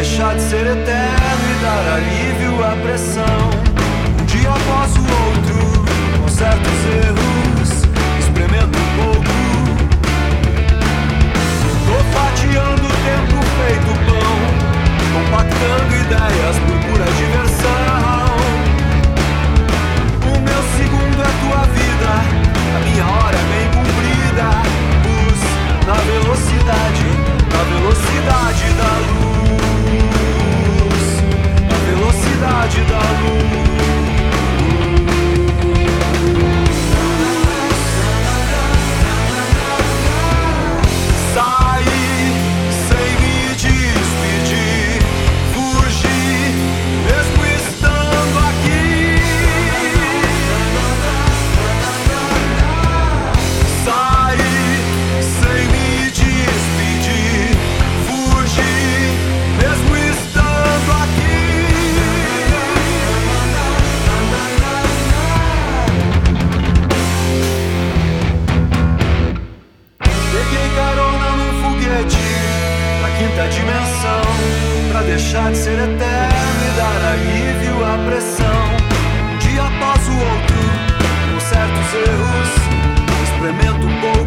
deixar de ser eterno e dar alívio à pressão. Um dia após o outro, com certos erros, experimento um pouco. Tô fatiando o tempo feito pão, compactando ideias por pura diversão. O meu segundo é tua vida, a minha hora é bem cumprida. Luz na velocidade da luz, na velocidade da luz. Saí sem me despedir, fugi mesmo estando aqui. Saí sem me despedir, fugi mesmo estando aqui. Peguei carona num foguete pra quinta dimensão, pra deixar de ser eterno e dar alívio à pressão. Um dia após o outro, com certos erros, experimento um pouco.